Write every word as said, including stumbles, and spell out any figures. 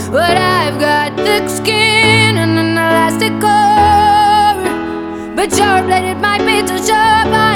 But I've got thick skin and an elastic core. But your blade, it might be too sharp. I